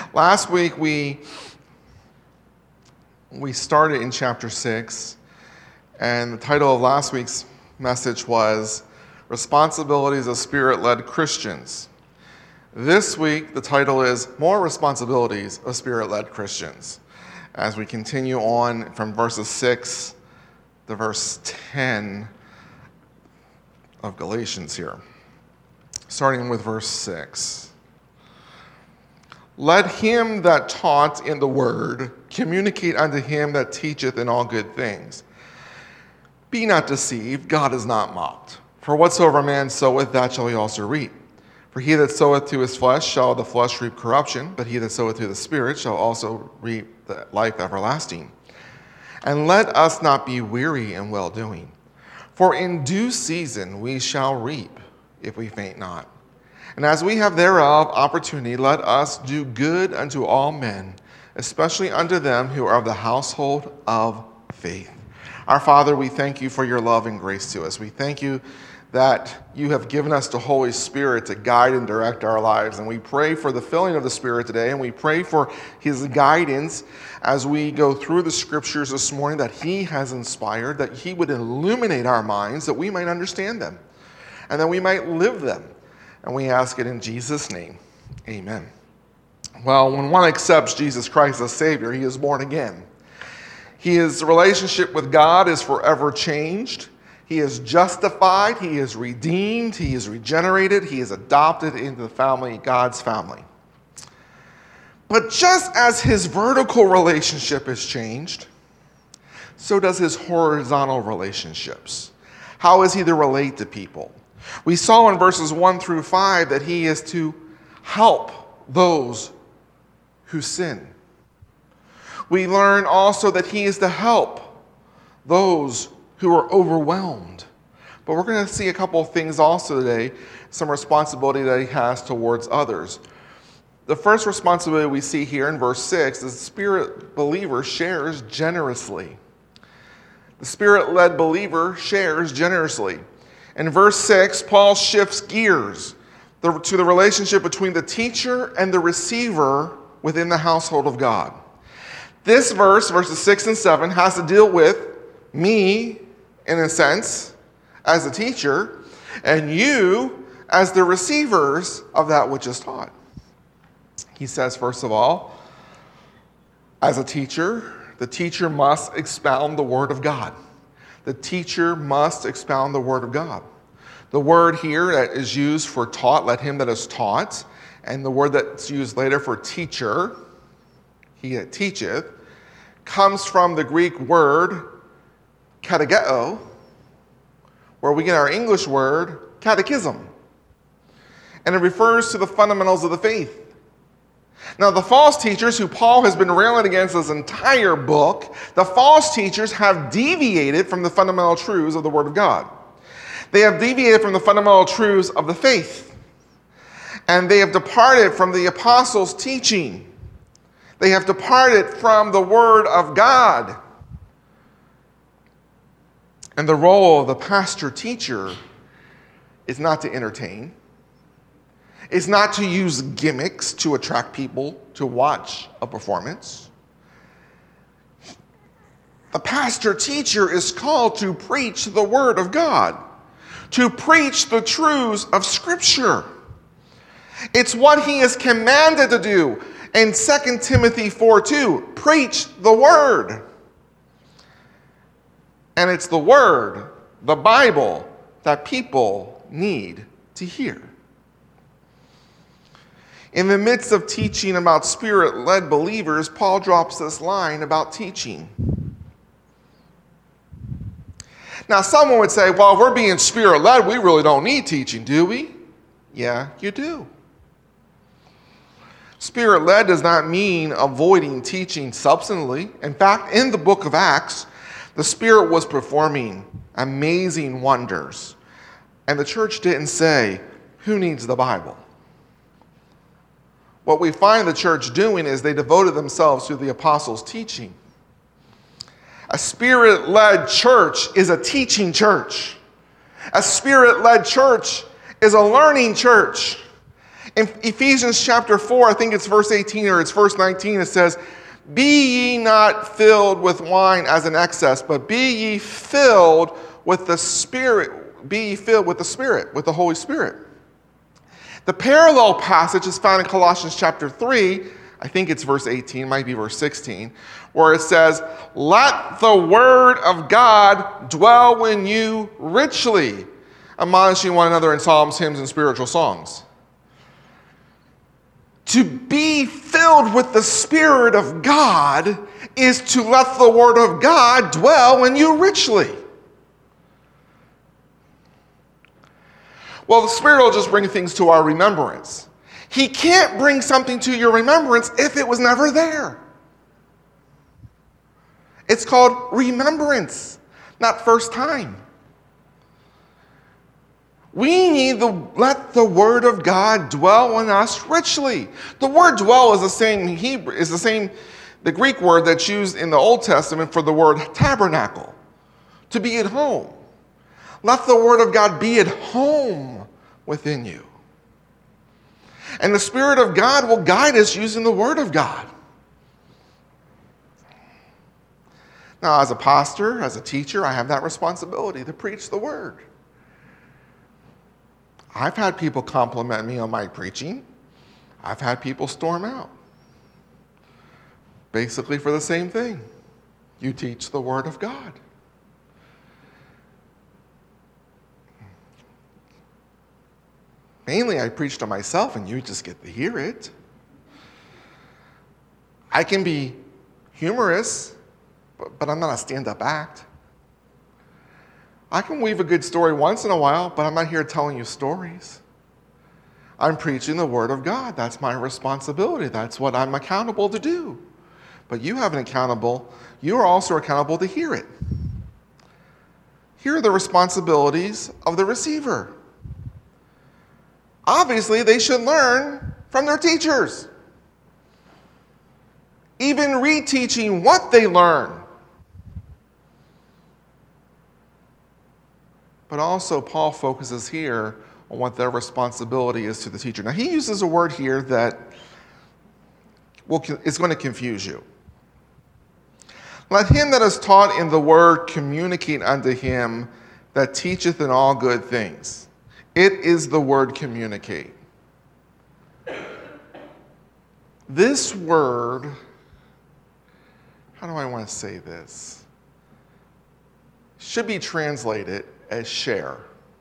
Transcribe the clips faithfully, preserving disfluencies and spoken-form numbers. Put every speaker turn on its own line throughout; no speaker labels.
Last week we we started in chapter six, and the title of last week's message was Responsibilities of Spirit-Led Christians. This week the title is More Responsibilities of Spirit-Led Christians, as we continue on from verses six to verse ten of Galatians here. Starting with verse six. Let him that taught in the word communicate unto him that teacheth in all good things. Be not deceived, God is not mocked. For whatsoever man soweth, that shall he also reap. For he that soweth to his flesh shall the flesh reap corruption, but he that soweth to the Spirit shall also reap the life everlasting. And let us not be weary in well-doing, for in due season we shall reap, if we faint not. And as we have thereof opportunity, let us do good unto all men, especially unto them who are of the household of faith. Our Father, we thank you for your love and grace to us. We thank you that you have given us the Holy Spirit to guide and direct our lives. And we pray for the filling of the Spirit today, and we pray for his guidance as we go through the scriptures this morning that he has inspired, that he would illuminate our minds, that we might understand them, and that we might live them. And we ask it in Jesus' name. Amen. Well, when one accepts Jesus Christ as Savior, he is born again. His relationship with God is forever changed. He is justified. He is redeemed. He is regenerated. He is adopted into the family, God's family. But just as his vertical relationship is changed, so does his horizontal relationships. How is he to relate to people? We saw in verses one through five that he is to help those who sin. We learn also that he is to help those who are overwhelmed. But we're going to see a couple of things also today, some responsibility that he has towards others. The first responsibility we see here in verse six is the Spirit believer shares generously. The Spirit-led believer shares generously. In verse six, Paul shifts gears to the relationship between the teacher and the receiver within the household of God. This verse, verses six and seven, has to deal with me, in a sense, as a teacher, and you as the receivers of that which is taught. He says, first of all, as a teacher, the teacher must expound the word of God. The teacher must expound the word of God. The word here that is used for taught, let him that is taught, and the word that's used later for teacher, he that teacheth, comes from the Greek word katecheo, where we get our English word catechism. And it refers to the fundamentals of the faith. Now, the false teachers who Paul has been railing against this entire book, the false teachers have deviated from the fundamental truths of the Word of God. They have deviated from the fundamental truths of the faith. And they have departed from the apostles' teaching. They have departed from the Word of God. And the role of the pastor-teacher is not to entertain. It's not to use gimmicks to attract people to watch a performance. The pastor-teacher is called to preach the Word of God, to preach the truths of Scripture. It's what he is commanded to do in Second Timothy four two, preach the Word. And it's the Word, the Bible, that people need to hear. In the midst of teaching about Spirit-led believers, Paul drops this line about teaching. Now, someone would say, well, if we're being Spirit-led, we really don't need teaching, do we? Yeah, you do. Spirit-led does not mean avoiding teaching substantively. In fact, in the book of Acts, the Spirit was performing amazing wonders. And the church didn't say, who needs the Bible? What we find the church doing is they devoted themselves to the apostles' teaching. A Spirit-led church is a teaching church. A Spirit-led church is a learning church. In Ephesians chapter four, I think it's verse eighteen or it's verse nineteen, it says, "Be ye not filled with wine as in excess, but be ye filled with the Spirit, be ye filled with the Spirit, with the Holy Spirit." The parallel passage is found in Colossians chapter three, I think it's verse eighteen, might be verse sixteen, where it says, "Let the word of God dwell in you richly, admonishing one another in psalms, hymns, and spiritual songs." To be filled with the Spirit of God is to let the word of God dwell in you richly. Well, the Spirit will just bring things to our remembrance. He can't bring something to your remembrance if it was never there. It's called remembrance, not first time. We need to let the word of God dwell in us richly. The word dwell is the same Hebrew, is the same, the Greek word that's used in the Old Testament for the word tabernacle, to be at home. Let the word of God be at home within you. And the Spirit of God will guide us using the word of God. Now, as a pastor, as a teacher, I have that responsibility to preach the word. I've had people compliment me on my preaching. I've had people storm out. Basically for the same thing. You teach the word of God. Mainly I preach to myself and you just get to hear it. I can be humorous, but, but I'm not a stand-up act. I can weave a good story once in a while, but I'm not here telling you stories. I'm preaching the word of God. That's my responsibility. That's what I'm accountable to do. But you have an accountable, you are also accountable to hear it. Here are the responsibilities of the receiver. Obviously, they should learn from their teachers. Even reteaching what they learn. But also, Paul focuses here on what their responsibility is to the teacher. Now, he uses a word here that will, is going to confuse you. Let him that is taught in the word communicate unto him that teacheth in all good things. It is the word communicate. This word, how do I want to say this? Should be translated as share.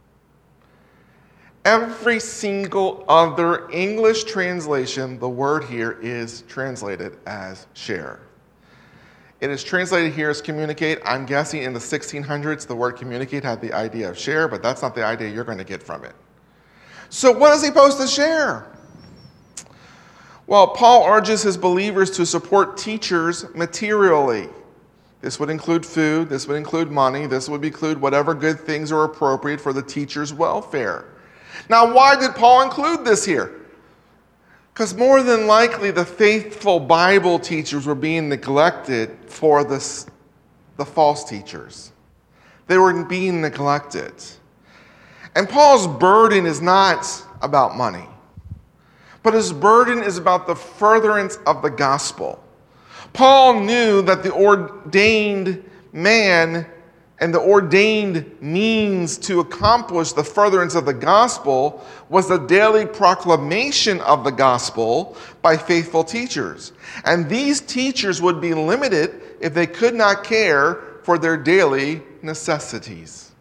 Every single other English translation, the word here is translated as share. It is translated here as communicate. I'm guessing in the sixteen hundreds, the word communicate had the idea of share, but that's not the idea you're going to get from it. So what is he supposed to share? Well, Paul urges his believers to support teachers materially. This would include food, this would include money, this would include whatever good things are appropriate for the teacher's welfare. Now, why did Paul include this here? Because more than likely the faithful Bible teachers were being neglected for this, the false teachers. They were being neglected. And Paul's burden is not about money, but his burden is about the furtherance of the gospel. Paul knew that the ordained man and the ordained means to accomplish the furtherance of the gospel was the daily proclamation of the gospel by faithful teachers. And these teachers would be limited if they could not care for their daily necessities.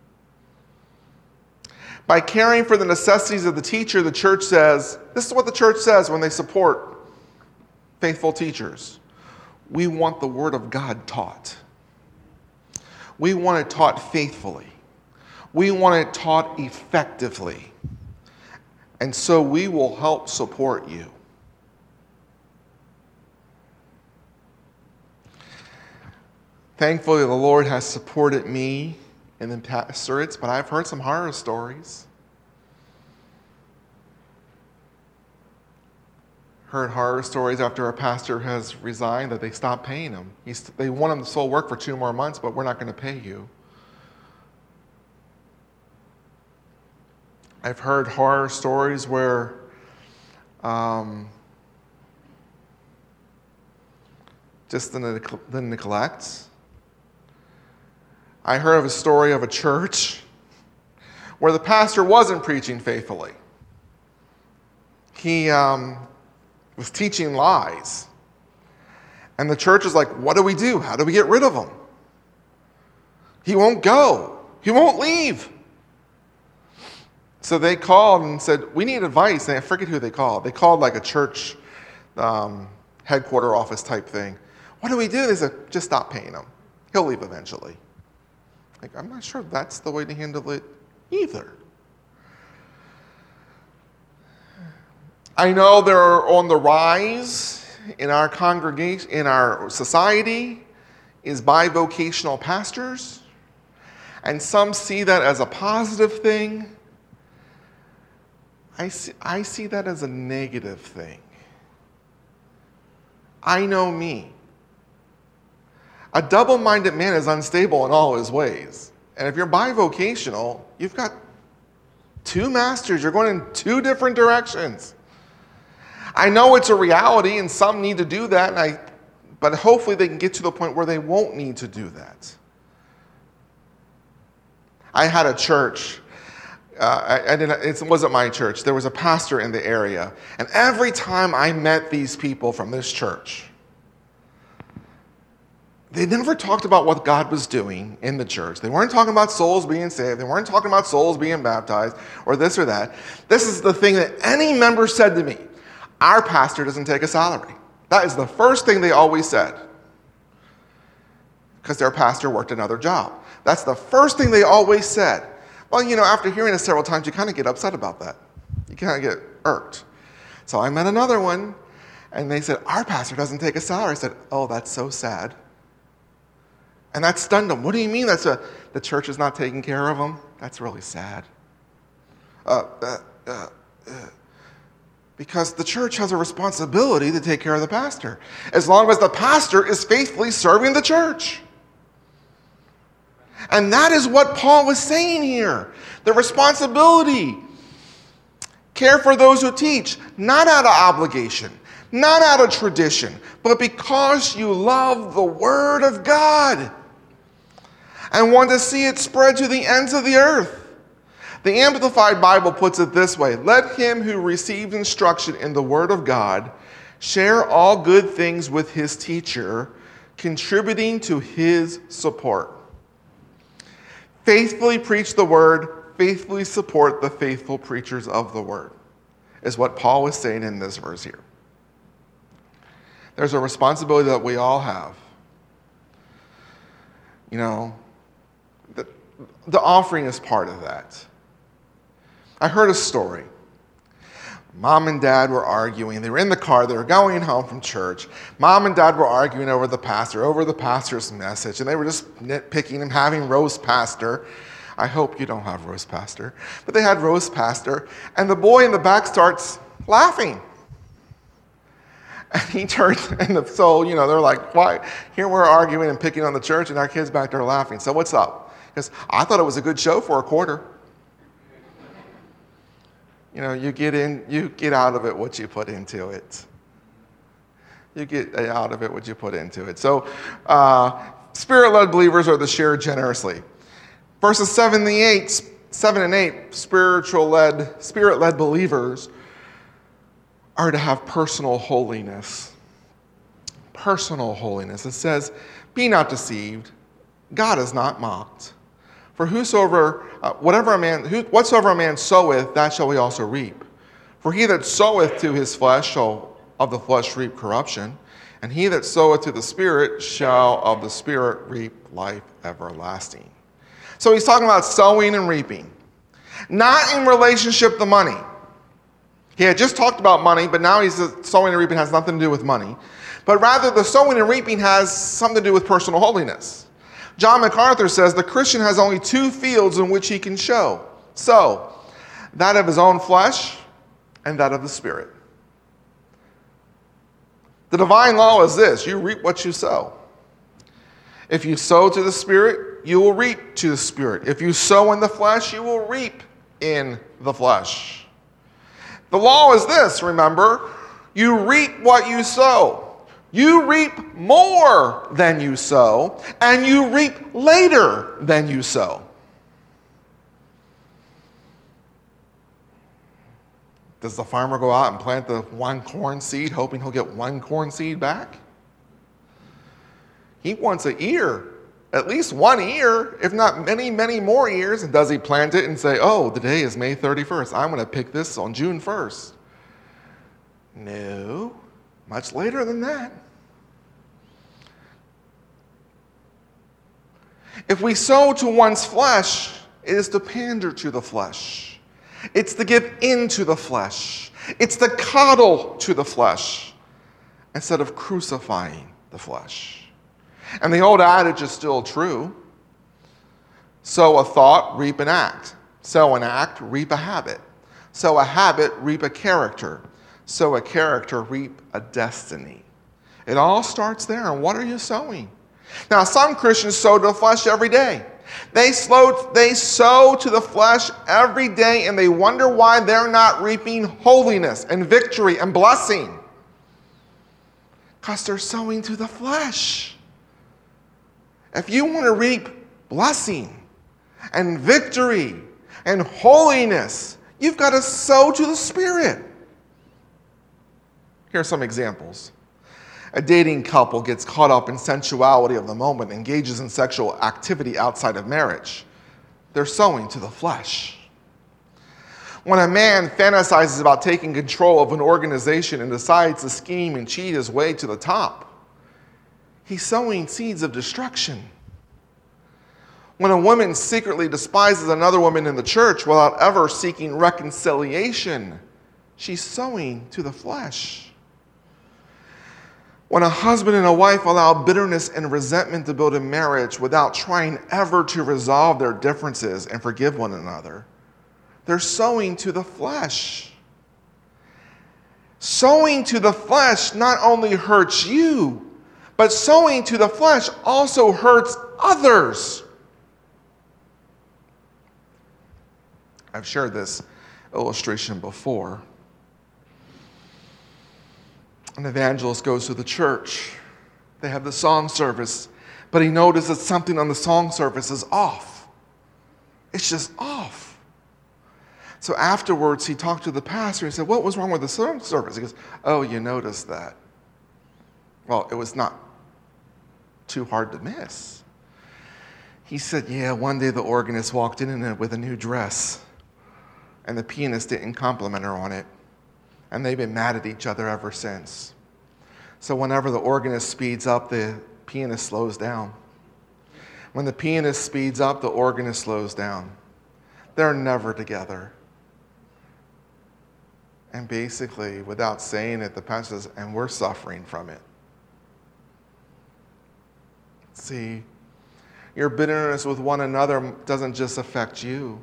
By caring for the necessities of the teacher, the church says, this is what the church says when they support faithful teachers. We want the word of God taught. We want it taught faithfully. We want it taught effectively. And so we will help support you. Thankfully, the Lord has supported me in the pastorates, but I've heard some horror stories. Heard horror stories after a pastor has resigned that they stopped paying him. He's, they want him to still work for two more months, but we're not going to pay you. I've heard horror stories where Um, just the, neg- the neglect. I heard of a story of a church where the pastor wasn't preaching faithfully. He um, was teaching lies. And the church is like, what do we do? How do we get rid of him? He won't go. He won't leave. So they called and said, we need advice. And I forget who they called. They called like a church um, headquarter office type thing. What do we do? They said, just stop paying him. He'll leave eventually. Like, I'm not sure that's the way to handle it either. I know they're on the rise in our congregation, in our society, is bivocational pastors. And some see that as a positive thing. I see, I see that as a negative thing. I know me. A double-minded man is unstable in all his ways. And if you're bivocational, you've got two masters. You're going in two different directions. I know it's a reality, and some need to do that, and I, but hopefully they can get to the point where they won't need to do that. I had a church. Uh, I, I didn't, it wasn't my church. There was a pastor in the area. And every time I met these people from this church, they never talked about what God was doing in the church. They weren't talking about souls being saved. They weren't talking about souls being baptized or this or that. This is the thing that any member said to me. Our pastor doesn't take a salary. That is the first thing they always said. Because their pastor worked another job. That's the first thing they always said. Well, you know, after hearing it several times, you kind of get upset about that. You kind of get irked. So I met another one, and they said, our pastor doesn't take a salary. I said, oh, that's so sad. And that stunned them. What do you mean that's a, the church is not taking care of them? That's really sad. Uh, uh, uh, uh. Because the church has a responsibility to take care of the pastor, as long as the pastor is faithfully serving the church. And that is what Paul was saying here. The responsibility. Care for those who teach, not out of obligation, not out of tradition, but because you love the Word of God and want to see it spread to the ends of the earth. The Amplified Bible puts it this way: let him who received instruction in the Word of God share all good things with his teacher, contributing to his support. Faithfully preach the Word, faithfully support the faithful preachers of the Word, is what Paul was saying in this verse here. There's a responsibility that we all have. You know, the, the offering is part of that. I heard a story. Mom and Dad were arguing. They were in the car. They were going home from church. Mom and Dad were arguing over the pastor, over the pastor's message, and they were just nitpicking and having roast pastor. I hope you don't have roast pastor. But they had roast pastor, and the boy in the back starts laughing. And he turned, and the, so, you know, they're like, why? Here we're arguing and picking on the church, and our kids back there laughing. So what's up? Because I thought it was a good show for a quarter. You know, you get in, you get out of it what you put into it. You get out of it what you put into it. So, uh, Spirit-led believers are to share generously. Verses seven and eight, seven and eight, spiritual-led, Spirit-led believers are to have personal holiness. Personal holiness. It says, "Be not deceived; God is not mocked. For whosoever, uh, whatever a man, who, whatsoever a man soweth, that shall he also reap. For he that soweth to his flesh shall of the flesh reap corruption, and he that soweth to the Spirit shall of the Spirit reap life everlasting." So he's talking about sowing and reaping, not in relationship to money. He had just talked about money, but now he says sowing and reaping has nothing to do with money, but rather the sowing and reaping has something to do with personal holiness. John MacArthur says the Christian has only two fields in which he can sow. So, that of his own flesh and that of the Spirit. The divine law is this: you reap what you sow. If you sow to the Spirit, you will reap to the Spirit. If you sow in the flesh, you will reap in the flesh. The law is this, remember, you reap what you sow. You reap more than you sow, and you reap later than you sow. Does the farmer go out and plant the one corn seed hoping he'll get one corn seed back? He wants an ear, at least one ear, if not many, many more ears. And does he plant it and say, oh, the day is May thirty-first. I'm going to pick this on June first? No, much later than that. If we sow to one's flesh, it is to pander to the flesh. It's to give in to the flesh. It's to coddle to the flesh instead of crucifying the flesh. And the old adage is still true. Sow a thought, reap an act. Sow an act, reap a habit. Sow a habit, reap a character. Sow a character, reap a destiny. It all starts there. And what are you sowing? Now, some Christians sow to the flesh every day. They, slow, they sow to the flesh every day, and they wonder why they're not reaping holiness and victory and blessing. Because they're sowing to the flesh. If you want to reap blessing and victory and holiness, you've got to sow to the Spirit. Here are some examples. A dating couple gets caught up in sensuality of the moment, engages in sexual activity outside of marriage. They're sowing to the flesh. When a man fantasizes about taking control of an organization and decides to scheme and cheat his way to the top, he's sowing seeds of destruction. When a woman secretly despises another woman in the church without ever seeking reconciliation, she's sowing to the flesh. When a husband and a wife allow bitterness and resentment to build a marriage without trying ever to resolve their differences and forgive one another, they're sowing to the flesh. Sowing to the flesh not only hurts you, but sowing to the flesh also hurts others. I've shared this illustration before. An evangelist goes to the church. They have the song service, but he notices something on the song service is off. It's just off. So afterwards, he talked to the pastor and he said, what was wrong with the song service? He goes, oh, you noticed that. Well, it was not too hard to miss. He said, yeah, one day the organist walked in with a new dress, and the pianist didn't compliment her on it. And they've been mad at each other ever since. So whenever the organist speeds up, the pianist slows down. When the pianist speeds up, the organist slows down. They're never together. And basically, without saying it, the pastor says, and we're suffering from it. See, your bitterness with one another doesn't just affect you.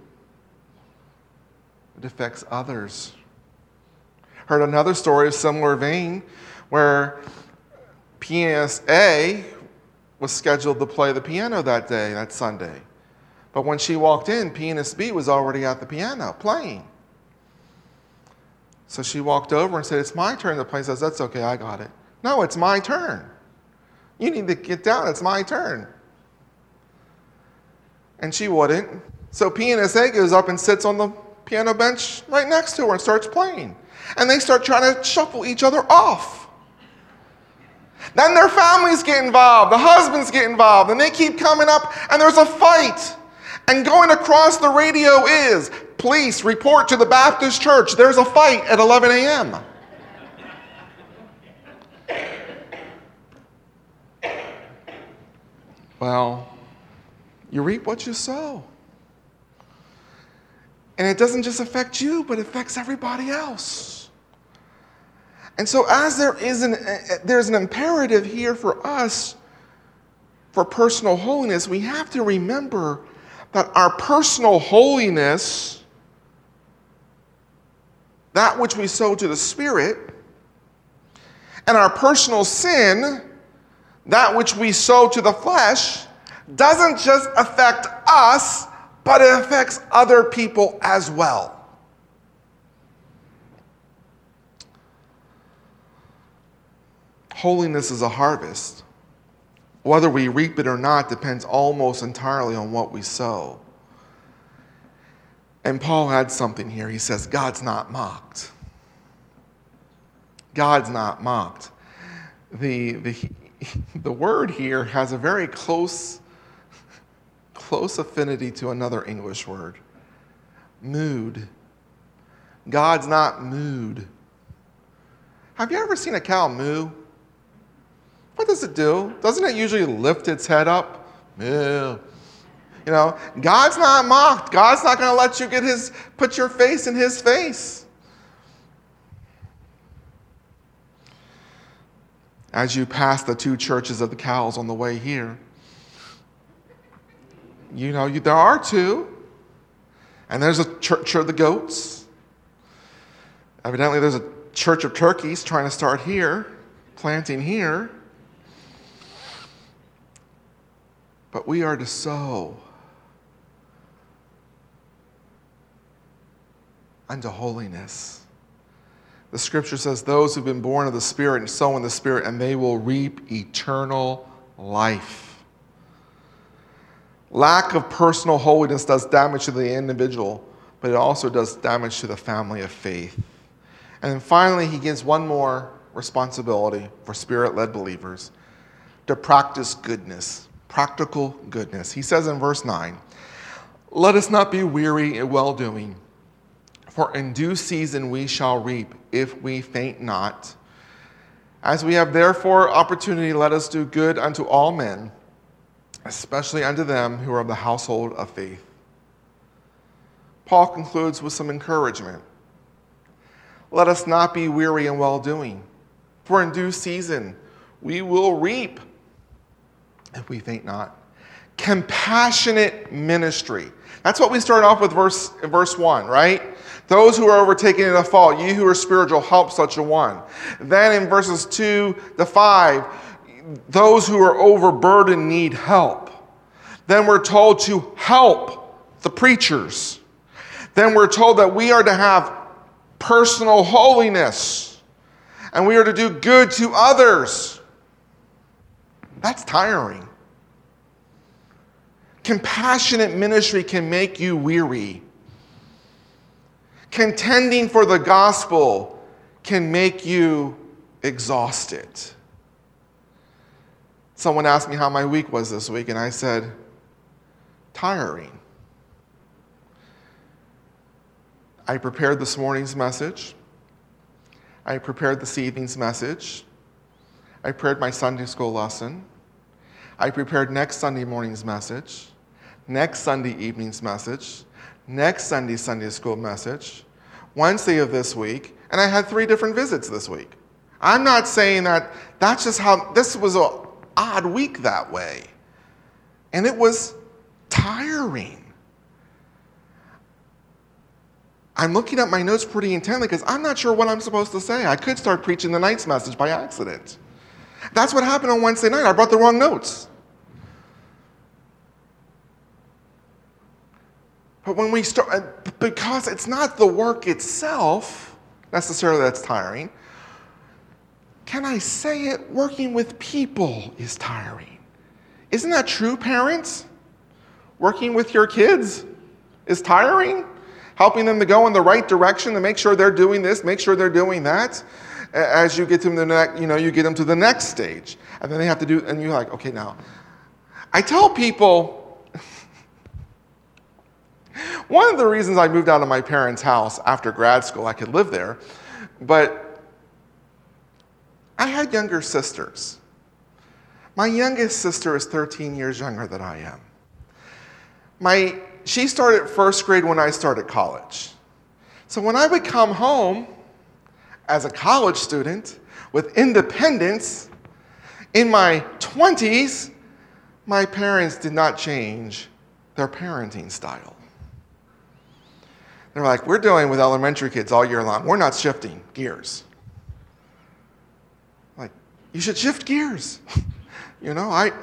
It affects others. Heard another story of similar vein where pianist A was scheduled to play the piano that day, that Sunday. But when she walked in, pianist B was already at the piano playing. So she walked over and said, it's my turn to play. He says, that's okay, I got it. No, it's my turn. You need to get down, it's my turn. And she wouldn't. So pianist A goes up and sits on the piano bench right next to her and starts playing. And they start trying to shuffle each other off. Then their families get involved, the husbands get involved, and they keep coming up, and there's a fight. And going across the radio is, police report to the Baptist church, there's a fight at eleven a.m. Well, you reap what you sow. And it doesn't just affect you, but it affects everybody else. And so as there is an, there's an imperative here for us for personal holiness, we have to remember that our personal holiness, that which we sow to the Spirit, and our personal sin, that which we sow to the flesh, doesn't just affect us, but it affects other people as well. Holiness is a harvest. Whether we reap it or not depends almost entirely on what we sow. And Paul adds something here. He says, God's not mocked. God's not mocked. The, the, the word here has a very close, close affinity to another English word. Mood. God's not moved. Have you ever seen a cow moo? What does it do? Doesn't it usually lift its head up? Moo. You know, God's not mocked. God's not going to let you get his, put your face in his face. As you pass the two churches of the cows on the way here, you know, you, there are two. And there's a church of the goats. Evidently, there's a church of turkeys trying to start here, planting here. But we are to sow unto holiness. The scripture says, those who've been born of the Spirit and sow in the Spirit, and they will reap eternal life. Lack of personal holiness does damage to the individual, but it also does damage to the family of faith. And then finally, he gives one more responsibility for Spirit-led believers, to practice goodness, practical goodness. He says in verse nine, let us not be weary in well-doing, for in due season we shall reap, if we faint not. As we have therefore opportunity, let us do good unto all men, especially unto them who are of the household of faith. Paul concludes with some encouragement. Let us not be weary in well-doing, for in due season we will reap, if we faint not. Compassionate ministry. That's what we started off with verse, verse one, right? Those who are overtaken in a fault, you who are spiritual, help such a one. Then in verses two to five, those who are overburdened need help. Then we're told to help the preachers. Then we're told that we are to have personal holiness, and we are to do good to others. That's tiring. Compassionate ministry can make you weary. Contending for the gospel can make you exhausted. Someone asked me how my week was this week, and I said, tiring. I prepared this morning's message. I prepared this evening's message. I prepared my Sunday school lesson. I prepared next Sunday morning's message, next Sunday evening's message, next Sunday Sunday school message, Wednesday of this week, and I had three different visits this week. I'm not saying that that's just how, this was an odd week that way. And it was tiring. I'm looking at my notes pretty intently because I'm not sure what I'm supposed to say. I could start preaching the night's message by accident. That's what happened on Wednesday night. I brought the wrong notes. But when we start, because it's not the work itself necessarily that's tiring, can I say it? Working with people is tiring. Isn't that true, parents? Working with your kids is tiring. Helping them to go in the right direction, to make sure they're doing this, make sure they're doing that. As you get them to the next, you know, you get them to the next stage, and then they have to do, and you're like, okay, now. I tell people, one of the reasons I moved out of my parents' house after grad school, I could live there, but I had younger sisters. My youngest sister is thirteen years younger than I am. My She started first grade when I started college. So when I would come home as a college student with independence in my twenties, my parents did not change their parenting style. They're like, we're dealing with elementary kids all year long. We're not shifting gears. Like, you should shift gears. you know, I...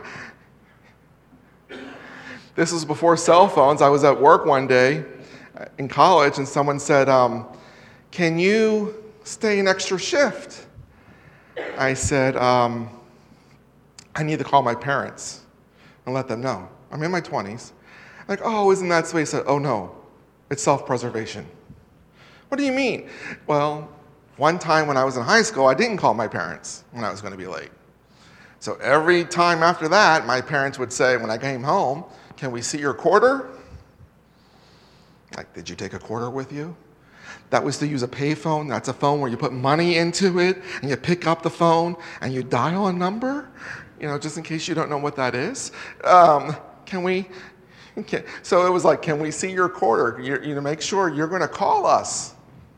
This was before cell phones. I was at work one day in college, and someone said, um, can you stay an extra shift? I said, um, I need to call my parents and let them know. I'm in my twenties. Like, oh, isn't that sweet? I said, oh no, it's self-preservation. What do you mean? Well, one time when I was in high school, I didn't call my parents when I was going to be late. So every time after that, my parents would say, when I came home, can we see your quarter? Like, did you take a quarter with you? That was to use a payphone. That's a phone where you put money into it, and you pick up the phone, and you dial a number, you know, just in case you don't know what that is. Um, can we, can, so it was like, can we see your quarter? You, you know, make sure you're going to call us.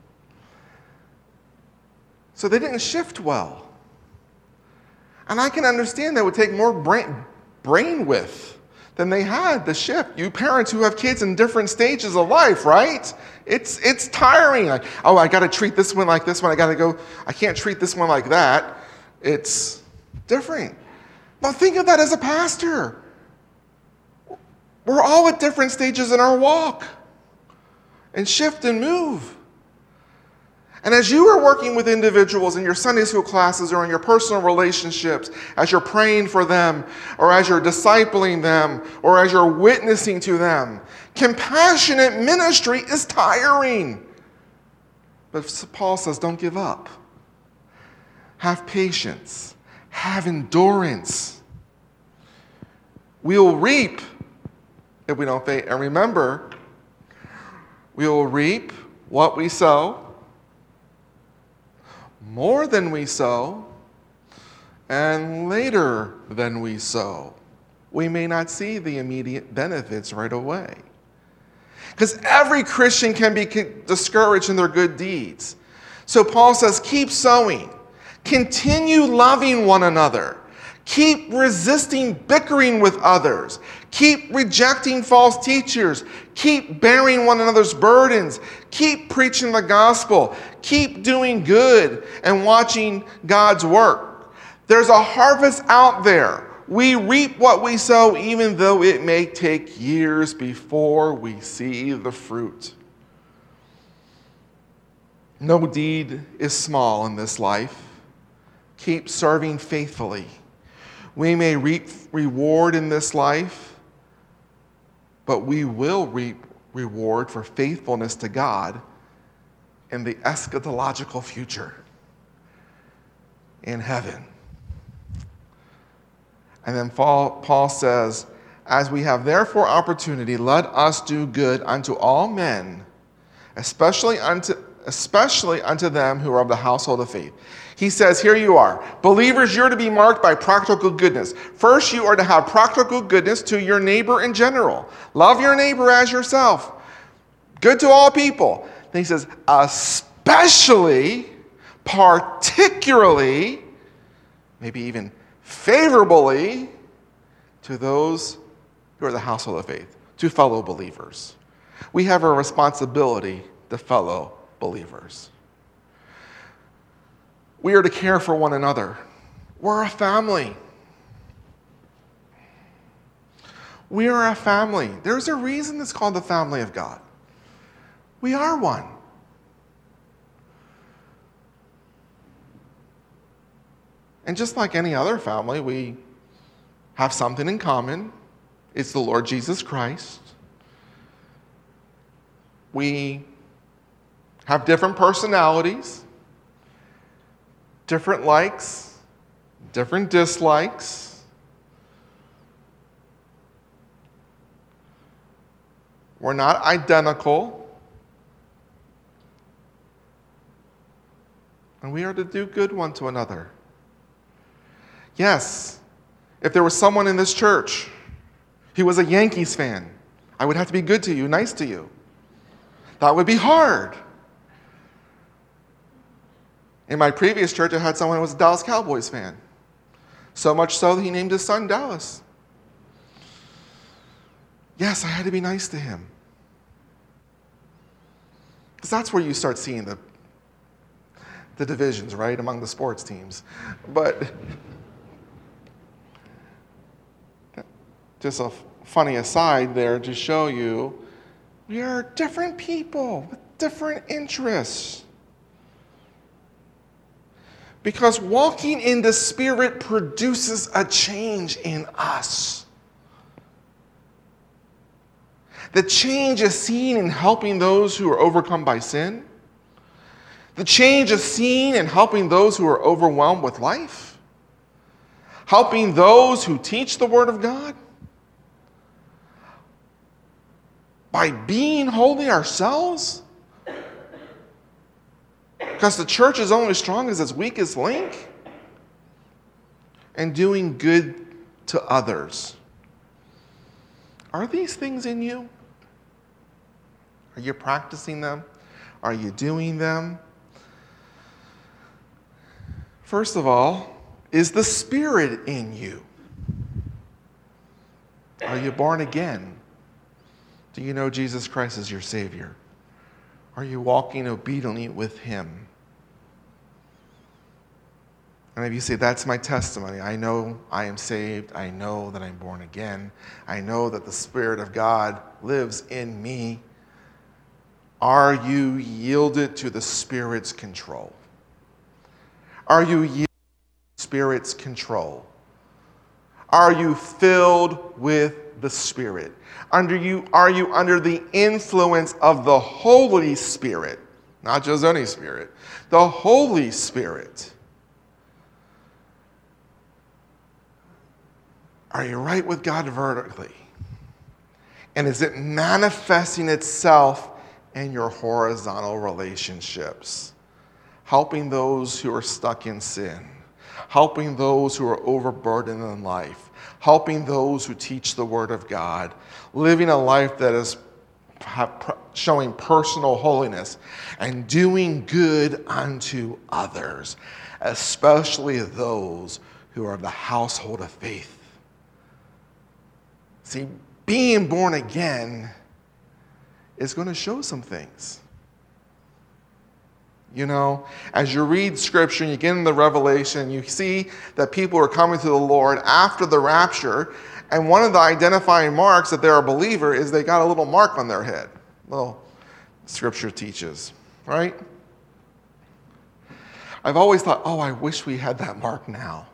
So they didn't shift well. And I can understand that would take more brain, brain width than they had to shift. You parents who have kids in different stages of life, right? It's it's tiring. Like, oh, I got to treat this one like this one. I got to go, I can't treat this one like that. It's different. Now think of that as a pastor. We're all at different stages in our walk. And shift and move. And as you are working with individuals in your Sunday school classes or in your personal relationships, as you're praying for them, or as you're discipling them, or as you're witnessing to them, compassionate ministry is tiring. But Paul says, don't give up. Have patience. Have endurance. We will reap if we don't faint. And remember, we will reap what we sow, more than we sow, and later than we sow. We may not see the immediate benefits right away. Because every Christian can be discouraged in their good deeds. So Paul says, keep sowing. Continue loving one another. Keep resisting bickering with others. Keep rejecting false teachers. Keep bearing one another's burdens. Keep preaching the gospel. Keep doing good and watching God's work. There's a harvest out there. We reap what we sow, even though it may take years before we see the fruit. No deed is small in this life. Keep serving faithfully. We may reap reward in this life, but we will reap reward for faithfulness to God in the eschatological future in heaven. And then Paul, Paul says, as we have therefore opportunity, let us do good unto all men, especially unto, especially unto them who are of the household of faith. He says, here you are. Believers, you're to be marked by practical goodness. First, you are to have practical goodness to your neighbor in general. Love your neighbor as yourself. Good to all people. Then he says, especially, particularly, maybe even favorably, to those who are the household of faith, to fellow believers. We have a responsibility to fellow believers. We are to care for one another. We're a family. We are a family. There's a reason it's called the family of God. We are one. And just like any other family, we have something in common. It's the Lord Jesus Christ. We have different personalities, different likes, different dislikes. We're not identical. And we are to do good one to another. Yes, if there was someone in this church who was a Yankees fan, I would have to be good to you, nice to you. That would be hard. In my previous church, I had someone who was a Dallas Cowboys fan. So much so that he named his son Dallas. Yes, I had to be nice to him. Because that's where you start seeing the, the divisions, right, among the sports teams. But just a funny aside there to show you, we are different people with different interests. Because walking in the Spirit produces a change in us. The change is seen in helping those who are overcome by sin. The change is seen in helping those who are overwhelmed with life. Helping those who teach the Word of God. By being holy ourselves. Because the church is only strong as its weakest link. And doing good to others. Are these things in you? Are you practicing them? Are you doing them? First of all, is the Spirit in you? Are you born again? Do you know Jesus Christ as your Savior? Are you walking obediently with Him? And if you say, that's my testimony, I know I am saved, I know that I'm born again, I know that the Spirit of God lives in me, are you yielded to the Spirit's control? Are you yielded to the Spirit's control? Are you filled with the Spirit? Under you, are you under the influence of the Holy Spirit? Not just any Spirit, the Holy Spirit. Are you right with God vertically? And is it manifesting itself in your horizontal relationships? Helping those who are stuck in sin. Helping those who are overburdened in life. Helping those who teach the Word of God. Living a life that is showing personal holiness. And doing good unto others. Especially those who are of the household of faith. See, being born again is going to show some things. You know, as you read Scripture and you get in the Revelation, you see that people are coming to the Lord after the rapture, and one of the identifying marks that they're a believer is they got a little mark on their head. Little Scripture teaches, right? I've always thought, oh, I wish we had that mark now.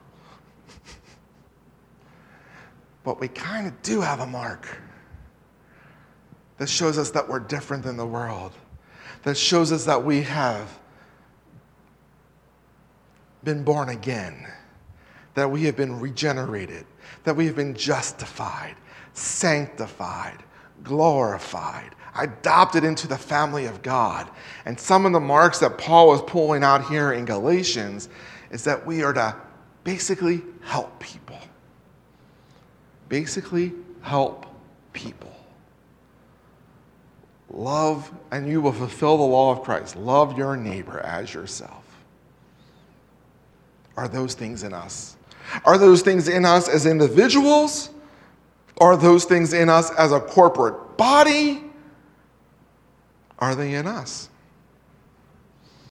But we kind of do have a mark that shows us that we're different than the world, that shows us that we have been born again, that we have been regenerated, that we have been justified, sanctified, glorified, adopted into the family of God. And some of the marks that Paul is pulling out here in Galatians is that we are to basically help people. Basically help people. Love, and you will fulfill the law of Christ. Love your neighbor as yourself. Are those things in us? Are those things in us as individuals? Are those things in us as a corporate body? Are they in us?